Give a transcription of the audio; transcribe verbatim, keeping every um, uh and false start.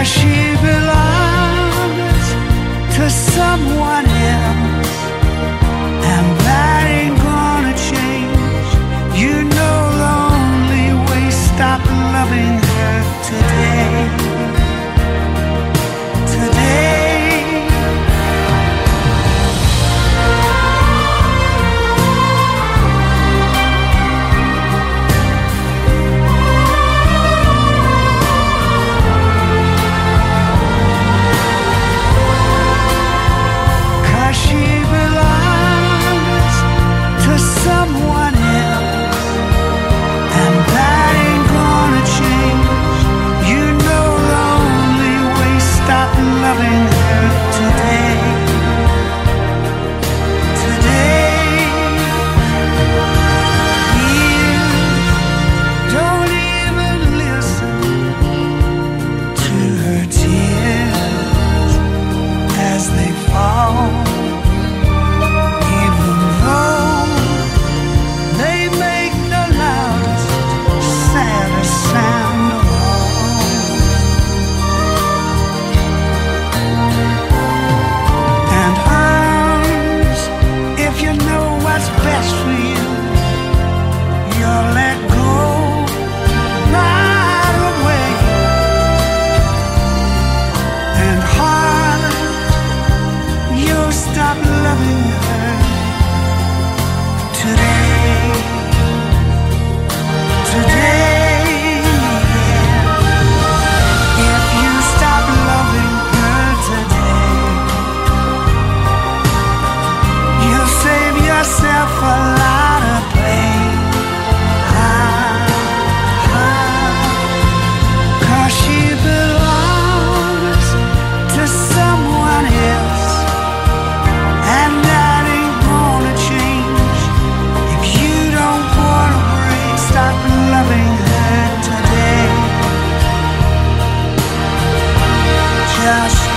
she belongs to someone else, and that ain't gonna change. You know the only way, stop loving her today. Today. She belongs to someone else, and that ain't gonna change. You know the only way, stop loving her today. Today. You don't even listen to her tears as they fall. Best for you, you'll let go right away. And heart, you'll stop loving her today. Today, yeah. If you stop loving her today, you'll save yourself a lot of pain. Ah, ah, 'cause she belongs to someone else, and that ain't gonna change. If you don't want a break, stop loving her today. Just